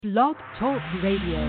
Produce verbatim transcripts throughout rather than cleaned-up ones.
Blog Talk Radio.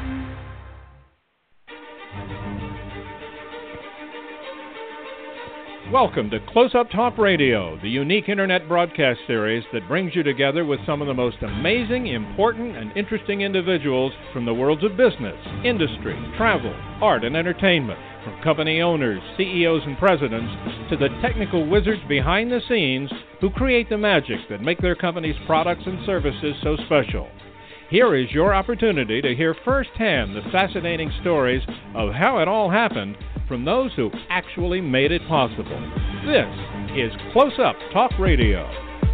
Welcome to Close Up Talk Radio, the unique internet broadcast series that brings you together with some of the most amazing, important, and interesting individuals from the worlds of business, industry, travel, art, and entertainment, from company owners, C E Os, and presidents, to the technical wizards behind the scenes who create the magic that make their company's products and services so special. Here is your opportunity to hear firsthand the fascinating stories of how it all happened from those who actually made it possible. This is Close Up Talk Radio.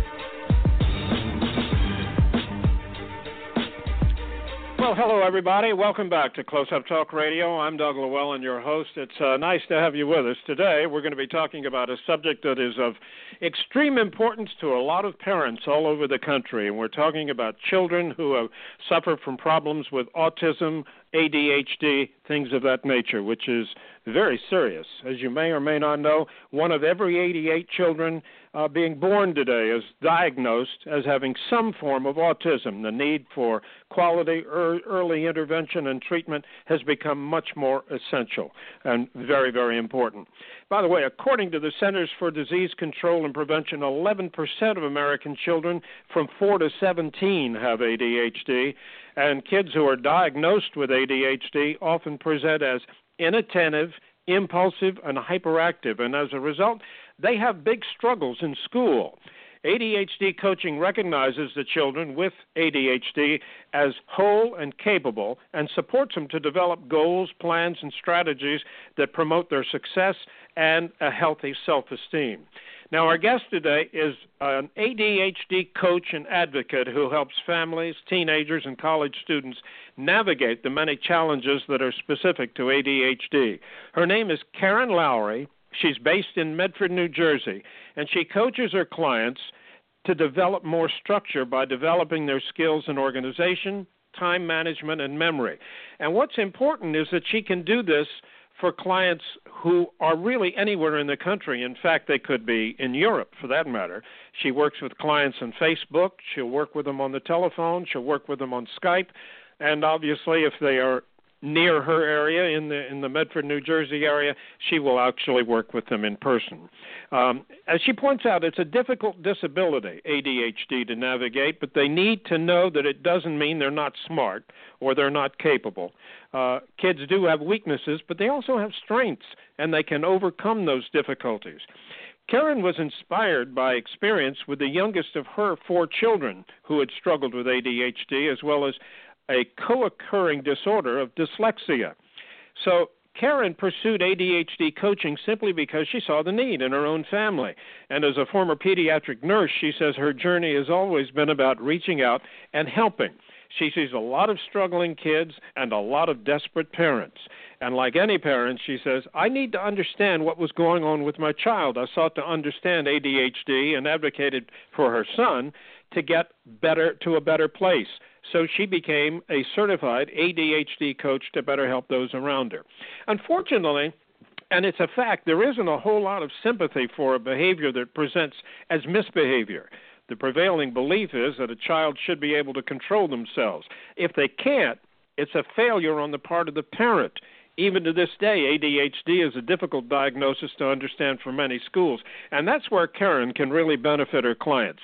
Well, hello, everybody. Welcome back to Close Up Talk Radio. I'm Doug Llewellyn, your host. It's uh, nice to have you with us. Today, we're going to be talking about a subject that is of extreme importance to a lot of parents all over the country. And we're talking about children who have suffered from problems with autism, A D H D, things of that nature, which is very serious. As you may or may not know, one of every eighty-eight children uh, being born today is diagnosed as having some form of autism. The need for quality er- early intervention and treatment has become much more essential and very, very important. By the way, according to the Centers for Disease Control and Prevention, eleven percent of American children from four to seventeen have A D H D, and kids who are diagnosed with A D H D often present as inattentive, impulsive, and hyperactive, and as a result, they have big struggles in school. A D H D coaching recognizes the children with A D H D as whole and capable and supports them to develop goals, plans, and strategies that promote their success and a healthy self-esteem. Now, our guest today is an A D H D coach and advocate who helps families, teenagers, and college students navigate the many challenges that are specific to A D H D. Her name is Karen Lowry. She's based in Medford, New Jersey, and she coaches her clients to develop more structure by developing their skills in organization, time management, and memory. And what's important is that she can do this for clients who are really anywhere in the country. In fact, they could be in Europe, for that matter. She works with clients on Facebook. She'll work with them on the telephone. She'll work with them on Skype. And obviously, if they are near her area, in the in the Medford, New Jersey area, she will actually work with them in person. Um, as she points out, it's a difficult disability, A D H D, to navigate, but they need to know that it doesn't mean they're not smart or they're not capable. Uh, kids do have weaknesses, but they also have strengths, and they can overcome those difficulties. Karen was inspired by experience with the youngest of her four children who had struggled with A D H D, as well as a co-occurring disorder of dyslexia. So Karen pursued A D H D coaching simply because she saw the need in her own family. And as a former pediatric nurse, she says her journey has always been about reaching out and helping. She sees a lot of struggling kids and a lot of desperate parents. And like any parent, she says, I need to understand what was going on with my child. I sought to understand A D H D and advocated for her son to get better to a better place. So she became a certified A D H D coach to better help those around her. Unfortunately, and it's a fact, there isn't a whole lot of sympathy for a behavior that presents as misbehavior. The prevailing belief is that a child should be able to control themselves. If they can't, it's a failure on the part of the parent. Even to this day, A D H D is a difficult diagnosis to understand for many schools, and that's where Karen can really benefit her clients.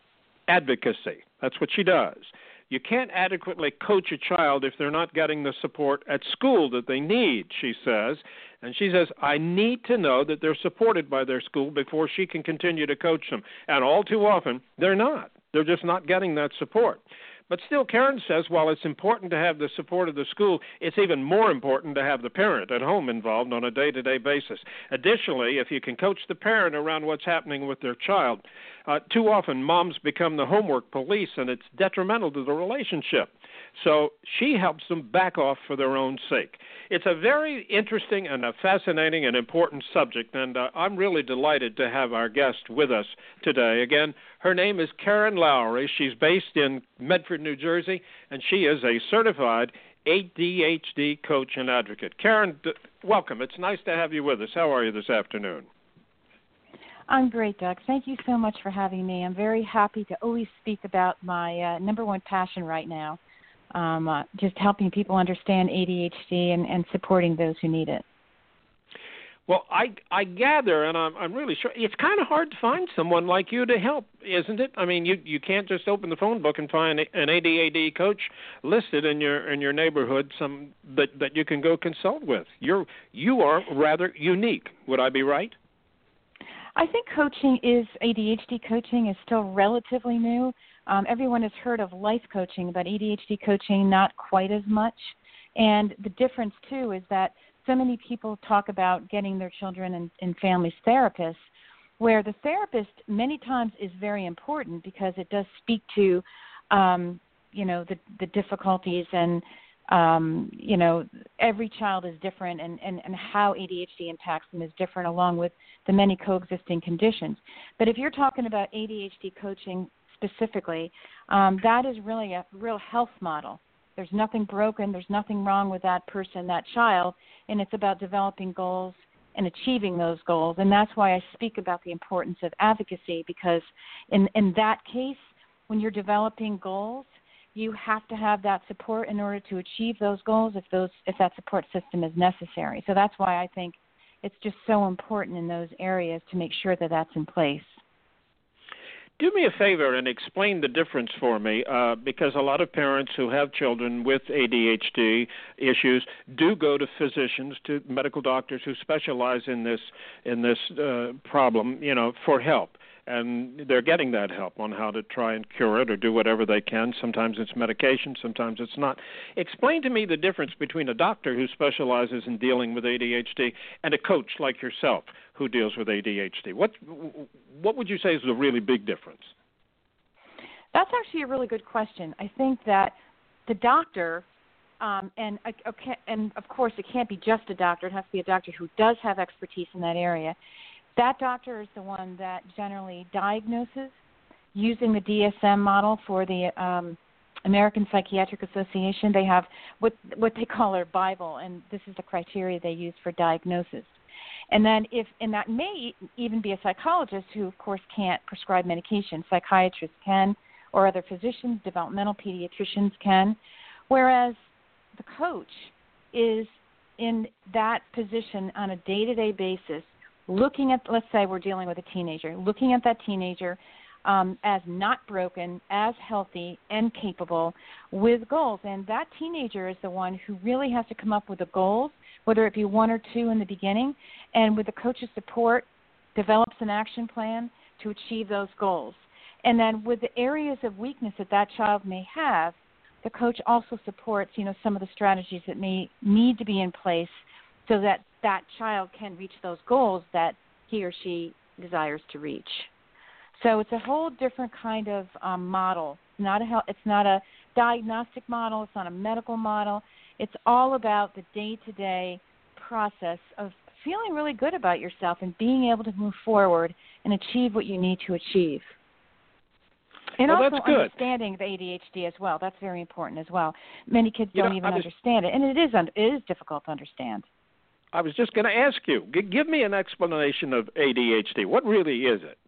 Advocacy. That's what she does. You can't adequately coach a child if they're not getting the support at school that they need, she says. And she says, I need to know that they're supported by their school before she can continue to coach them. And all too often, they're not. They're just not getting that support. But still, Karen says, while it's important to have the support of the school, it's even more important to have the parent at home involved on a day-to-day basis. Additionally, if you can coach the parent around what's happening with their child, uh, too often moms become the homework police, and it's detrimental to the relationship. So she helps them back off for their own sake. It's a very interesting and a fascinating and important subject, and uh, I'm really delighted to have our guest with us today. Again, her name is Karen Lowry. She's based in Medford, New Jersey, and she is a certified A D H D coach and advocate. Karen, d- welcome. It's nice to have you with us. How are you this afternoon? I'm great, Doug. Thank you so much for having me. I'm very happy to always speak about my uh, number one passion right now, um, uh, just helping people understand A D H D and, and supporting those who need it. Well, I I gather, and I'm I'm really sure it's kind of hard to find someone like you to help, isn't it? I mean, you you can't just open the phone book and find an A D H D coach listed in your in your neighborhood, some that that you can go consult with. You're you are rather unique. Would I be right? I think coaching is A D H D coaching is still relatively new. Um, everyone has heard of life coaching, but A D H D coaching not quite as much. And the difference too is that so many people talk about getting their children and, and families therapists, where the therapist many times is very important because it does speak to, um, you know, the, the difficulties and, um, you know, every child is different and, and, and how A D H D impacts them is different along with the many coexisting conditions. But if you're talking about A D H D coaching specifically, um, that is really a real health model. There's nothing broken. There's nothing wrong with that person, that child, and it's about developing goals and achieving those goals. And that's why I speak about the importance of advocacy, because in, in that case, when you're developing goals, you have to have that support in order to achieve those goals if those if that support system is necessary. So that's why I think it's just so important in those areas to make sure that that's in place. Do me a favor and explain the difference for me, uh, because a lot of parents who have children with A D H D issues do go to physicians, to medical doctors who specialize in this in this uh, problem, you know, for help. And they're getting that help on how to try and cure it or do whatever they can. Sometimes it's medication, sometimes it's not. Explain to me the difference between a doctor who specializes in dealing with A D H D and a coach like yourself who deals with A D H D. What what would you say is the really big difference? That's actually a really good question. I think that the doctor, um, and okay, and of course it can't be just a doctor. It has to be a doctor who does have expertise in that area. That doctor is the one that generally diagnoses using the D S M model for the um, American Psychiatric Association. They have what what they call their Bible, and this is the criteria they use for diagnosis. And then if, and that may even be a psychologist who, of course, can't prescribe medication. Psychiatrists can, or other physicians, developmental pediatricians can, whereas the coach is in that position on a day-to-day basis, looking at, let's say we're dealing with a teenager, looking at that teenager um, as not broken, as healthy and capable with goals. And that teenager is the one who really has to come up with the goals, whether it be one or two in the beginning, and with the coach's support, develops an action plan to achieve those goals. And then with the areas of weakness that that child may have, the coach also supports, you know, some of the strategies that may need to be in place so that that child can reach those goals that he or she desires to reach. So it's a whole different kind of um, model. It's not a, it's not a diagnostic model. It's not a medical model. It's all about the day-to-day process of feeling really good about yourself and being able to move forward and achieve what you need to achieve. And well, also that's good. Understanding the A D H D as well. That's very important as well. Many kids you don't know, even was, understand it, and it is it is difficult to understand. I was just going to ask you, g- give me an explanation of A D H D. What really is it?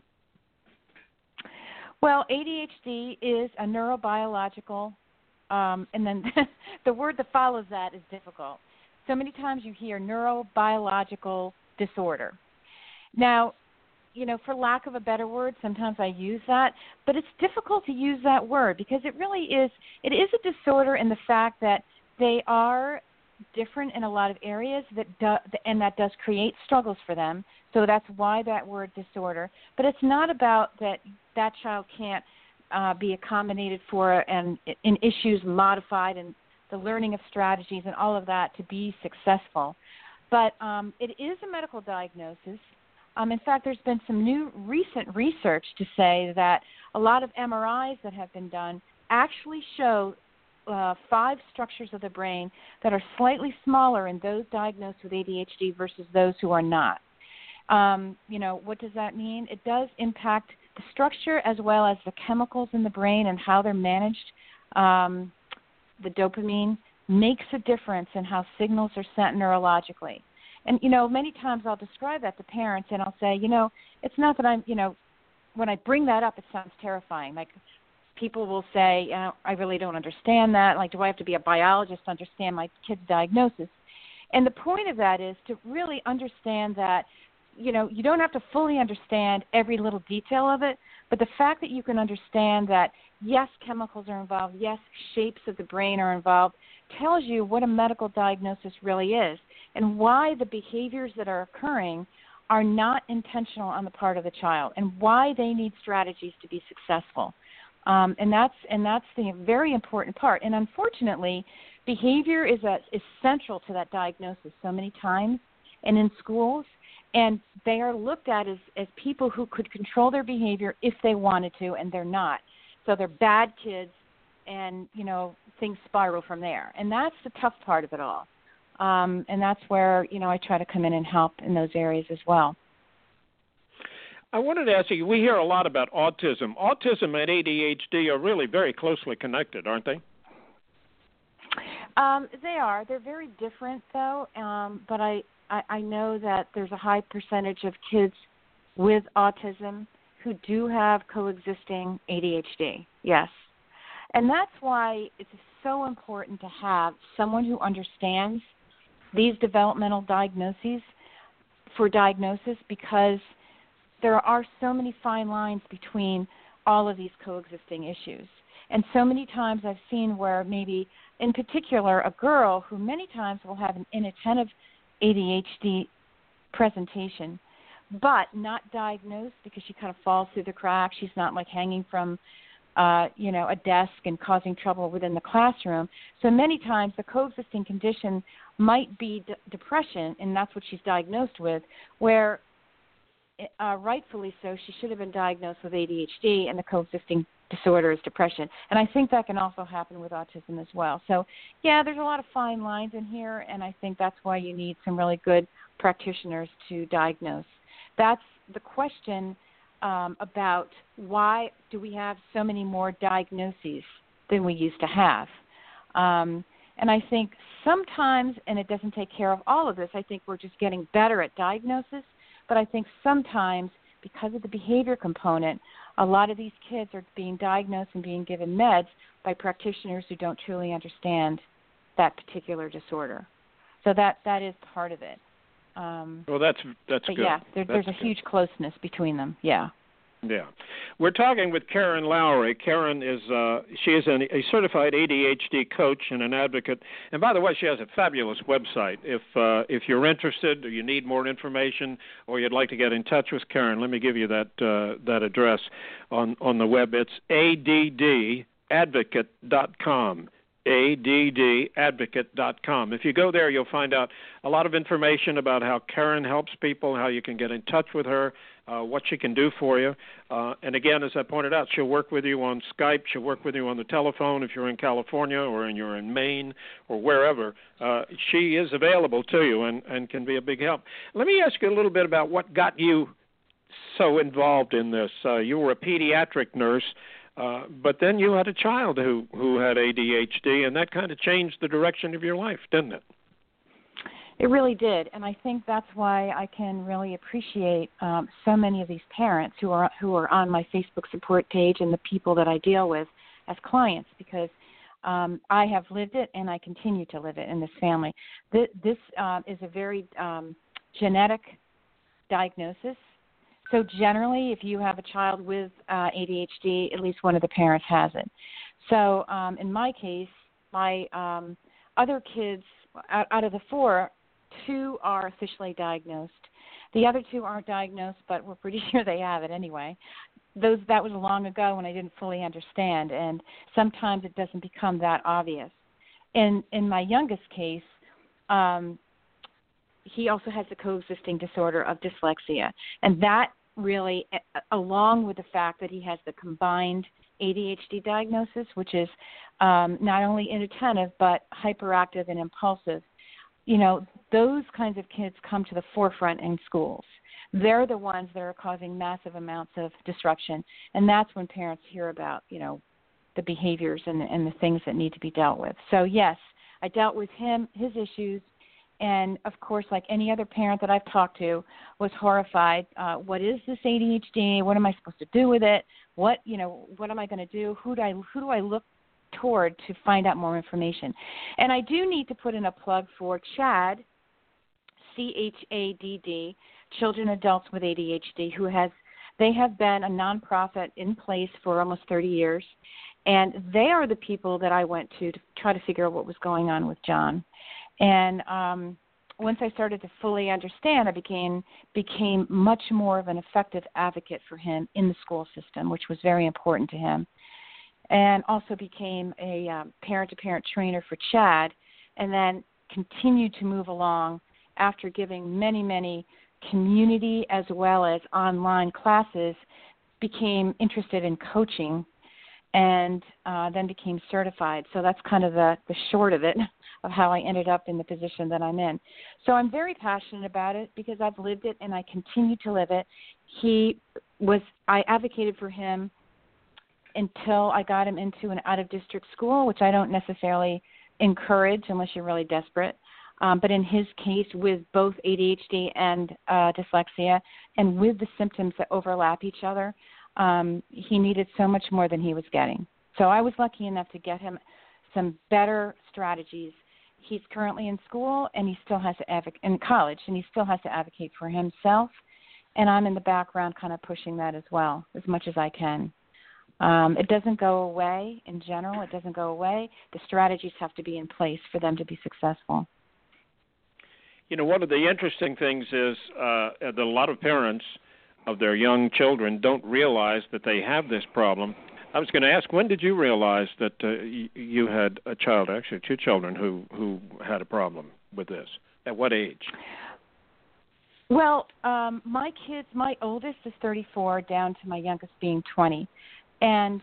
Well, A D H D is a neurobiological, um, and then the word that follows that is difficult. So many times you hear neurobiological disorder. Now, you know, for lack of a better word, sometimes I use that, but it's difficult to use that word because it really is, it is a disorder in the fact that they are different in a lot of areas that do, and that does create struggles for them. So that's why that word disorder. But it's not about that that child can't uh, be accommodated for and in issues modified and the learning of strategies and all of that to be successful. But um, it is a medical diagnosis. Um, in fact, there's been some new recent research to say that a lot of M R Is that have been done actually show uh, five structures of the brain that are slightly smaller in those diagnosed with A D H D versus those who are not. Um, you know, what does that mean? It does impact the structure as well as the chemicals in the brain and how they're managed. Um, the dopamine makes a difference in how signals are sent neurologically. And, you know, many times I'll describe that to parents and I'll say, you know, it's not that I'm, you know, when I bring that up, it sounds terrifying. Like, people will say, uh, I really don't understand that. Like, do I have to be a biologist to understand my kid's diagnosis? And the point of that is to really understand that, you know, you don't have to fully understand every little detail of it, but the fact that you can understand that, yes, chemicals are involved, yes, shapes of the brain are involved, tells you what a medical diagnosis really is and why the behaviors that are occurring are not intentional on the part of the child and why they need strategies to be successful. Um, and that's and that's the very important part. And unfortunately, behavior is, a, is central to that diagnosis so many times and in schools, and they are looked at as, as people who could control their behavior if they wanted to, and they're not. So they're bad kids, and, you know, things spiral from there. And that's the tough part of it all. Um, and that's where, you know, I try to come in and help in those areas as well. I wanted to ask you, we hear a lot about autism. Autism and A D H D are really very closely connected, aren't they? Um, they are. They're very different, though, um, but I, I, I know that there's a high percentage of kids with autism who do have coexisting A D H D, yes. And that's why it's so important to have someone who understands these developmental diagnoses for diagnosis, because there are so many fine lines between all of these coexisting issues. And so many times I've seen where maybe, in particular, a girl who many times will have an inattentive A D H D presentation, but not diagnosed because she kind of falls through the cracks. She's not like hanging from, uh, you know, a desk and causing trouble within the classroom. So many times the coexisting condition might be d- depression, and that's what she's diagnosed with, where uh, rightfully so, she should have been diagnosed with A D H D, and the coexisting disorder is depression. And I think that can also happen with autism as well. So, yeah, there's a lot of fine lines in here, and I think that's why you need some really good practitioners to diagnose. That's the question um, about why do we have so many more diagnoses than we used to have. Um, and I think sometimes, and it doesn't take care of all of this, I think we're just getting better at diagnosis, but I think sometimes because of the behavior component, a lot of these kids are being diagnosed and being given meds by practitioners who don't truly understand that particular disorder. So that, that is part of it. Um, well, that's that's but good. Yeah, there, there's a good. huge closeness between them. Yeah. Yeah, we're talking with Karen Lowry. Karen is uh, she is an, a certified A D H D coach and an advocate. And by the way, she has a fabulous website. If uh, if you're interested or you need more information or you'd like to get in touch with Karen, let me give you that uh, that address on on the web. It's A D D advocate dot com. A D D advocate dot com. If you go there, you'll find out a lot of information about how Karen helps people, how you can get in touch with her, uh, what she can do for you. Uh, and again, as I pointed out, she'll work with you on Skype. She'll work with you on the telephone if you're in California or in, you're in Maine or wherever. Uh, she is available to you and, and can be a big help. Let me ask you a little bit about what got you so involved in this. Uh, you were a pediatric nurse. Uh, but then you had a child who, who had A D H D, and that kind of changed the direction of your life, didn't it? It really did, and I think that's why I can really appreciate um, so many of these parents who are who are on my Facebook support page and the people that I deal with as clients, because um, I have lived it and I continue to live it in this family. This, this uh, is a very um, genetic diagnosis. So generally, if you have a child with uh, A D H D, at least one of the parents has it. So um, in my case, my um, other kids, out, out of the four, two are officially diagnosed. The other two aren't diagnosed, but we're pretty sure they have it anyway. Those that was long ago when I didn't fully understand, and sometimes it doesn't become that obvious. In in my youngest case, um, he also has the coexisting disorder of dyslexia, and that really, along with the fact that he has the combined A D H D diagnosis, which is um, not only inattentive but hyperactive and impulsive, you know, those kinds of kids come to the forefront in schools. They're the ones that are causing massive amounts of disruption, and that's when parents hear about, you know, the behaviors and, and the things that need to be dealt with. So, yes, I dealt with him, his issues, and, of course, like any other parent that I've talked to, was horrified. Uh, what is this A D H D? What am I supposed to do with it? What, you know, what am I going to do? Who do I who do I look toward to find out more information? And I do need to put in a plug for CHADD, C H A D D, Children and Adults with A D H D, who has they have been a nonprofit in place for almost thirty years, and they are the people that I went to to try to figure out what was going on with John. And um, once I started to fully understand, I became became much more of an effective advocate for him in the school system, which was very important to him, and also became a um, parent-to-parent trainer for CHADD, and then continued to move along after giving many, many community as well as online classes, became interested in coaching, and uh, then became certified. So that's kind of the, the short of it, of how I ended up in the position that I'm in. So I'm very passionate about it because I've lived it and I continue to live it. He was, I advocated for him until I got him into an out-of-district school, which I don't necessarily encourage unless you're really desperate. Um, but in his case, with both A D H D and uh, dyslexia, and with the symptoms that overlap each other, um, he needed so much more than he was getting. So I was lucky enough to get him some better strategies. He's currently in school, and he still has to advocate in college, and he still has to advocate for himself. And I'm in the background, kind of pushing that as well, as much as I can. Um, it doesn't go away in general. It doesn't go away. The strategies have to be in place for them to be successful. You know, one of the interesting things is uh, that a lot of parents of their young children don't realize that they have this problem. I was going to ask, when did you realize that uh, y- you had a child, actually two children, who, who had a problem with this? At what age? Well, um, my kids, my oldest is thirty-four, down to my youngest being twenty. And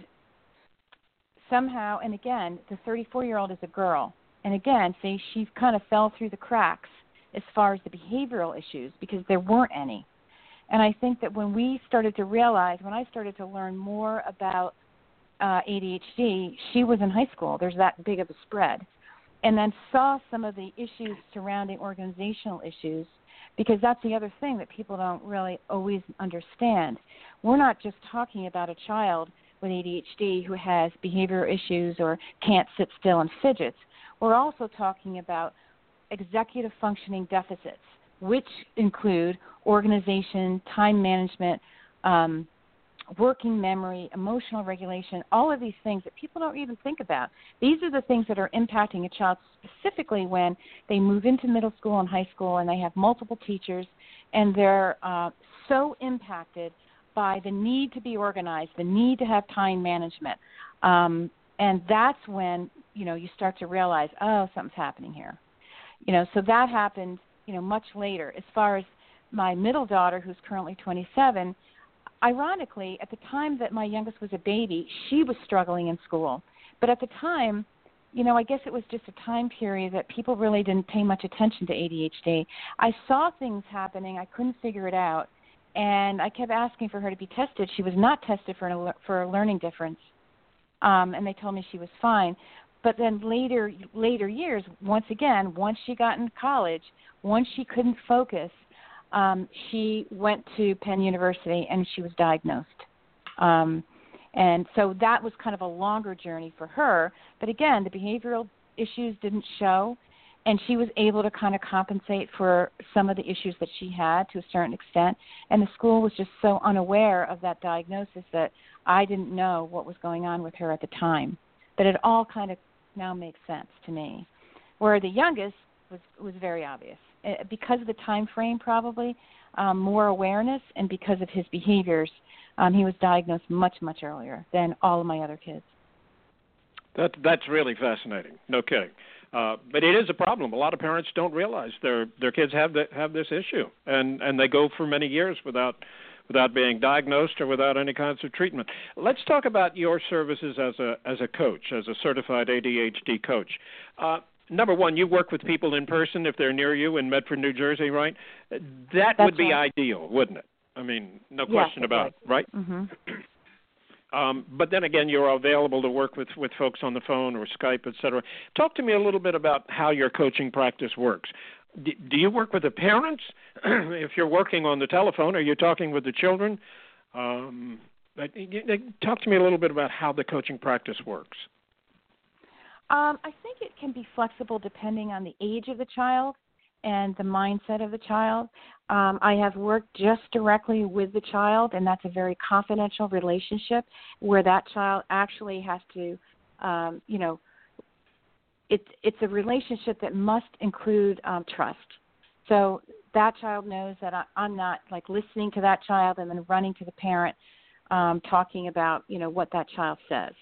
somehow, and again, the thirty-four-year-old is a girl. And again, see, she kind of fell through the cracks as far as the behavioral issues because there weren't any. And I think that when we started to realize, when I started to learn more about uh, A D H D, she was in high school. There's that big of a spread. And then saw some of the issues surrounding organizational issues, because that's the other thing that people don't really always understand. We're not just talking about a child with A D H D who has behavioral issues or can't sit still and fidgets. We're also talking about executive functioning deficits, which include organization, time management, um, working memory, emotional regulation, all of these things that people don't even think about. These are the things that are impacting a child specifically when they move into middle school and high school and they have multiple teachers and they're uh, so impacted by the need to be organized, the need to have time management. Um, and that's when, you know, you start to realize, oh, something's happening here. You know, so that happened, you know, much later. As far as my middle daughter, who's currently twenty-seven, ironically, at the time that my youngest was a baby, she was struggling in school. But at the time, you know, I guess it was just a time period that people really didn't pay much attention to A D H D. I saw things happening. I couldn't figure it out. And I kept asking for her to be tested. She was not tested for, an, for a learning difference. Um, and they told me she was fine. But then later, later years, once again, once she got into college, once she couldn't focus, um, she went to Penn University and she was diagnosed. Um, and so that was kind of a longer journey for her. But again, the behavioral issues didn't show, and she was able to kind of compensate for some of the issues that she had to a certain extent. And the school was just so unaware of that diagnosis that I didn't know what was going on with her at the time. But it all kind of now makes sense to me. Where the youngest was was very obvious. Because of the time frame, probably, um, more awareness, and because of his behaviors, um, he was diagnosed much, much earlier than all of my other kids. That, that's really fascinating. No kidding. Uh, but it is a problem. A lot of parents don't realize their their kids have the, have this issue, and, and they go for many years without without being diagnosed or without any kinds of treatment. Let's talk about your services as a as a coach, as a certified A D H D coach. Uh, number one, you work with people in person if they're near you in Medford, New Jersey, right? That That's would be right. ideal, wouldn't it? I mean, no Yes, question about it, right? Mm-hmm. Um, but then again, you're available to work with, with folks on the phone or Skype, et cetera. Talk to me a little bit about how your coaching practice works. D- do you work with the parents? If you're working on the telephone, are you talking with the children? Um, Talk to me a little bit about how the coaching practice works. Um, I think it can be flexible depending on the age of the child and the mindset of the child. Um, I have worked just directly with the child, and that's a very confidential relationship where that child actually has to, um, you know, it's it's a relationship that must include um, trust. So that child knows that I, I'm not like listening to that child and then running to the parent um, talking about, you know, what that child says.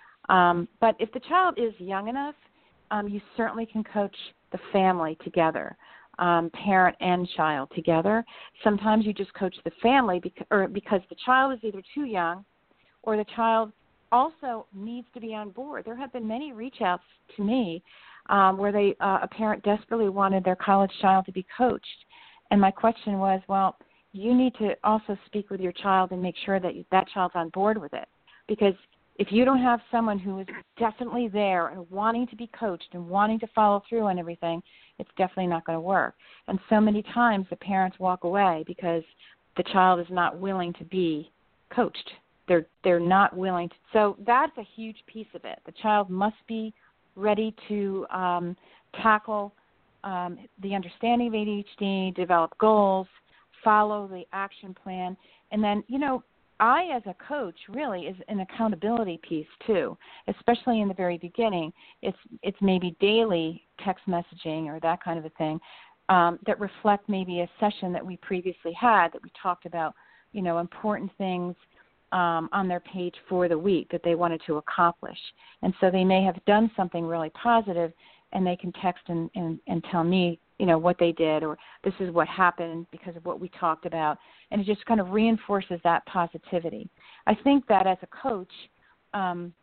Um, but if the child is young enough, um, you certainly can coach the family together, um, parent and child together. Sometimes you just coach the family because, or because the child is either too young or the child also needs to be on board. There have been many reach outs to me um, where they uh, a parent desperately wanted their college child to be coached. And my question was, well, you need to also speak with your child and make sure that that child's on board with it. Because if you don't have someone who is definitely there and wanting to be coached and wanting to follow through on everything, it's definitely not going to work. And so many times the parents walk away because the child is not willing to be coached. They're they're not willing to. So that's a huge piece of it. The child must be ready to um, tackle um, the understanding of A D H D, develop goals, follow the action plan, and then, you know, I, as a coach, really is an accountability piece too, especially in the very beginning. It's it's maybe daily text messaging or that kind of a thing um, that reflect maybe a session that we previously had that we talked about, you know, important things um, on their page for the week that they wanted to accomplish. And so they may have done something really positive, and they can text and, and, and tell me, you know, what they did, or this is what happened because of what we talked about. And it just kind of reinforces that positivity. I think that as a coach, um,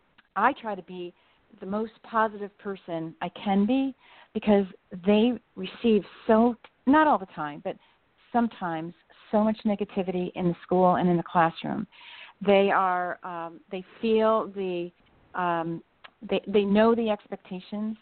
I try to be the most positive person I can be because they receive so, not all the time, but sometimes so much negativity in the school and in the classroom. They are, um, they feel the, um, they, they know the expectations,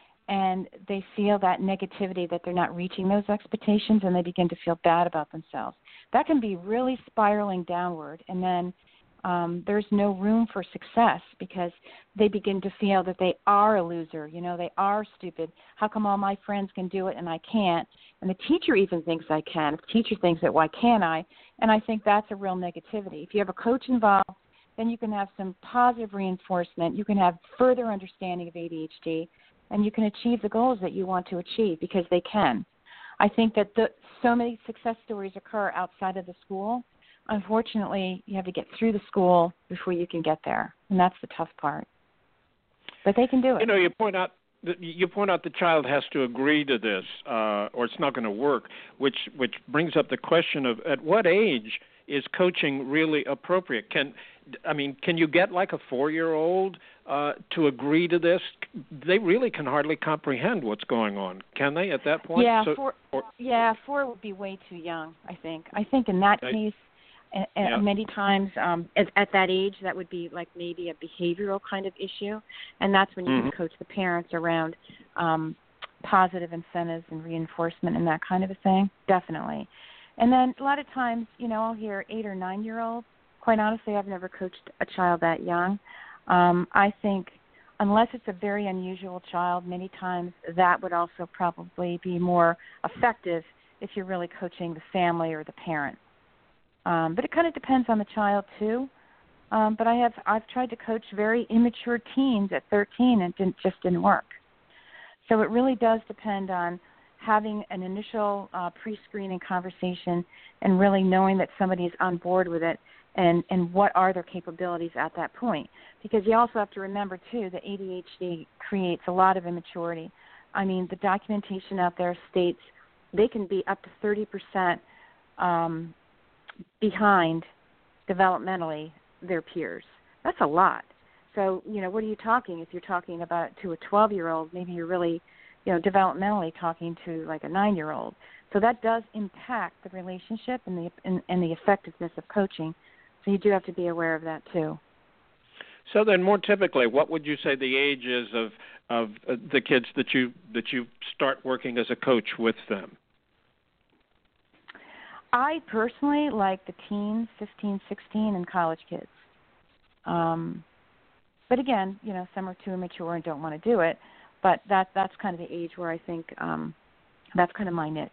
and they feel that negativity that they're not reaching those expectations, and they begin to feel bad about themselves. That can be really spiraling downward, and then um, there's no room for success because they begin to feel that they are a loser. You know, they are stupid. How come all my friends can do it and I can't? And the teacher even thinks I can. If the teacher thinks it, why can't I? And I think that's a real negativity. If you have a coach involved, then you can have some positive reinforcement. You can have further understanding of A D H D, and you can achieve the goals that you want to achieve because they can. I think that the, so many success stories occur outside of the school. Unfortunately, you have to get through the school before you can get there, and that's the tough part. But they can do it. You know, you point out that you point out the child has to agree to this, uh, or it's not going to work, which which brings up the question of at what age is coaching really appropriate? Can I mean, can you get like a four-year-old uh, to agree to this? They really can hardly comprehend what's going on, can they? At that point, yeah, so, four, or, yeah, four would be way too young. I think. I think in that I, case, and, yeah. and many times um, at, at that age, that would be like maybe a behavioral kind of issue, and that's when you mm-hmm. can coach the parents around um, positive incentives and reinforcement and that kind of a thing. Definitely. And then a lot of times, you know, I'll hear eight or nine-year-olds. Quite honestly, I've never coached a child that young. Um, I think unless it's a very unusual child, many times that would also probably be more effective if you're really coaching the family or the parent. Um, but it kind of depends on the child too. Um, but I have I've tried to coach very immature teens at thirteen, and it didn't, just didn't work. So it really does depend on having an initial uh, pre-screening conversation and really knowing that somebody is on board with it, and, and what are their capabilities at that point. Because you also have to remember, too, that A D H D creates a lot of immaturity. I mean, the documentation out there states they can be up to thirty percent um, behind developmentally their peers. That's a lot. So, you know, what are you talking? If you're talking about to a twelve-year-old, maybe you're really, you know, developmentally talking to like a nine-year-old. So that does impact the relationship and the and, and the effectiveness of coaching. So you do have to be aware of that too. So then, more typically, what would you say the age is of of uh, the kids that you that you start working as a coach with them? I personally like the teens, fifteen, sixteen, and college kids. Um, but again, you know, some are too immature and don't want to do it. But that that's kind of the age where I think um, that's kind of my niche.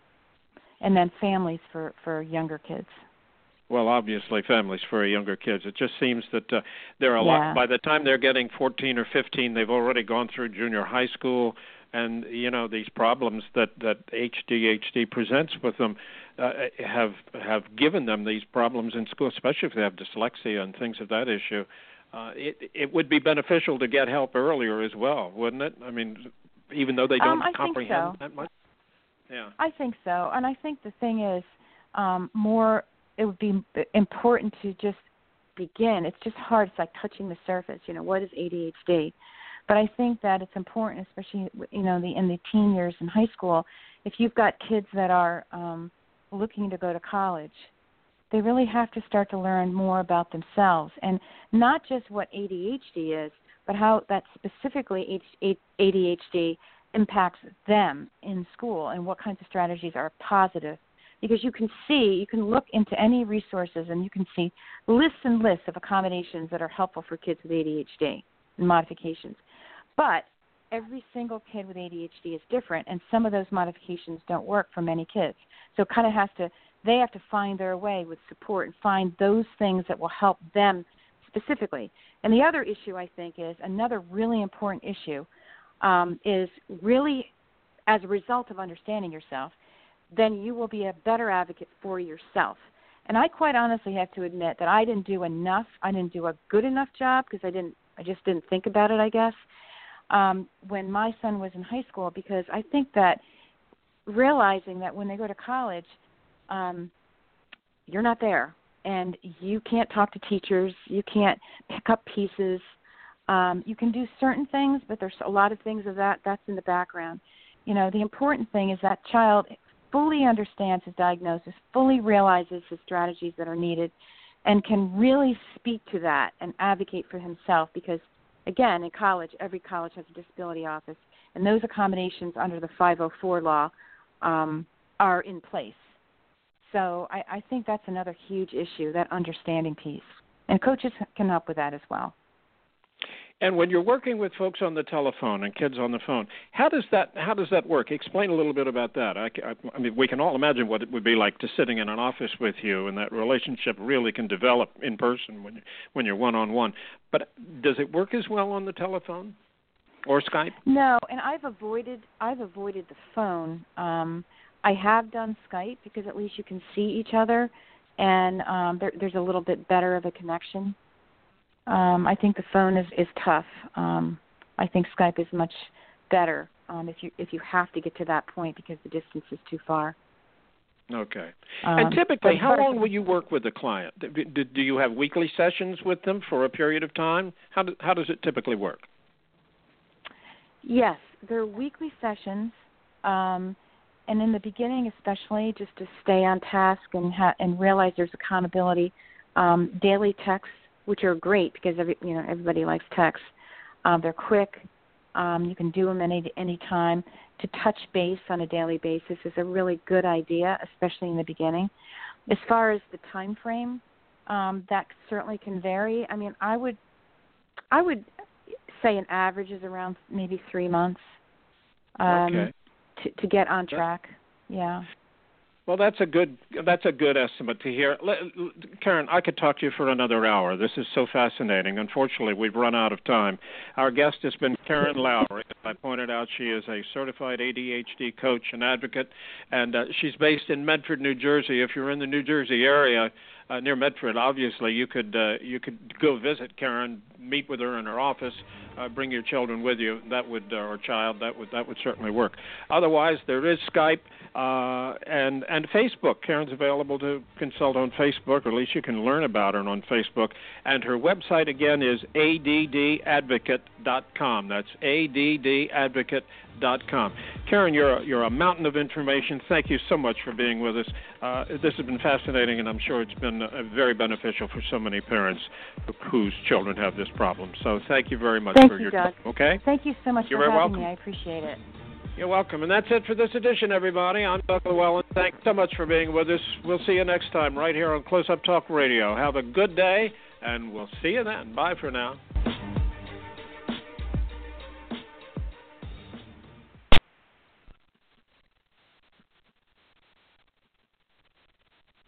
And then families for, for younger kids. Well, obviously, families for younger kids. It just seems that uh, they're a yeah. lot. By the time they're getting fourteen or fifteen, they've already gone through junior high school, and you know these problems that that A D H D presents with them uh, have have given them these problems in school, especially if they have dyslexia and things of that issue. Uh, it it would be beneficial to get help earlier as well, wouldn't it? I mean, even though they don't um, I comprehend think so. that much. Yeah, I think so, and I think the thing is um, more. It would be important to just begin. It's just hard. It's like touching the surface. You know, what is A D H D? But I think that it's important, especially you know, the in the teen years in high school. If you've got kids that are um, looking to go to college, they really have to start to learn more about themselves, and not just what A D H D is, but how that specifically A D H D impacts them in school, and what kinds of strategies are positive. Because you can see, you can look into any resources and you can see lists and lists of accommodations that are helpful for kids with A D H D and modifications. But every single kid with A D H D is different, and some of those modifications don't work for many kids. So it kind of has to, they have to find their way with support and find those things that will help them specifically. And the other issue, I think, is another really important issue um, is really as a result of understanding yourself, then you will be a better advocate for yourself. And I quite honestly have to admit that I didn't do enough. I didn't do a good enough job because I didn't. I just didn't think about it, I guess, um, when my son was in high school, because I think that realizing that when they go to college, um, you're not there, and you can't talk to teachers. You can't pick up pieces. Um, you can do certain things, but there's a lot of things of that that's in the background. You know, the important thing is that child fully understands his diagnosis, fully realizes the strategies that are needed, and can really speak to that and advocate for himself because, again, in college, every college has a disability office, and those accommodations under the five oh four law um, are in place. So I, I think that's another huge issue, that understanding piece. And coaches can help with that as well. And when you're working with folks on the telephone and kids on the phone, how does that how does that work? Explain a little bit about that. I, I, I mean, we can all imagine what it would be like to sitting in an office with you, and that relationship really can develop in person when you, when you're one on one. But does it work as well on the telephone or Skype? No, and I've avoided I've avoided the phone. Um, I have done Skype because at least you can see each other, and um, there, there's a little bit better of a connection. Um, I think the phone is, is tough. Um, I think Skype is much better um, if you if you have to get to that point because the distance is too far. Okay. Um, and typically, how long will you work with a client? Do, do, do you have weekly sessions with them for a period of time? How do, how does it typically work? Yes, they're weekly sessions, um, and in the beginning especially, just to stay on task and ha- and realize there's accountability. Um, daily texts, which are great because every, you know everybody likes texts. Um, they're quick. Um, you can do them any any time. To touch base on a daily basis is a really good idea, especially in the beginning. As far as the time frame, um, that certainly can vary. I mean, I would I would say an average is around maybe three months um, okay. to, to get on track. Yeah. Well, that's a good that's a good estimate to hear. Karen, I could talk to you for another hour. This is so fascinating. Unfortunately, we've run out of time. Our guest has been Karen Lowry. As I pointed out, she is a certified A D H D coach and advocate, and uh, she's based in Medford, New Jersey. If you're in the New Jersey area, uh, near Medford, obviously, you could uh, you could go visit Karen, meet with her in her office, uh, bring your children with you. That would uh, or child that would that would certainly work. Otherwise, there is Skype uh, and and Facebook. Karen's available to consult on Facebook, or at least you can learn about her on Facebook. And her website again is A D D advocate dot com. That's A D D advocate dot com. Karen, you're a, you're a mountain of information. Thank you so much for being with us. Uh, this has been fascinating, and I'm sure it's been uh, very beneficial for so many parents whose children have this problem. So thank you very much thank for you, your Doug. time. Okay? Thank you so much You're for very having welcome. me. I appreciate it. You're welcome. And that's it for this edition, everybody. I'm Doug Llewellyn. Thanks so much for being with us. We'll see you next time right here on Close Up Talk Radio. Have a good day, and we'll see you then. Bye for now.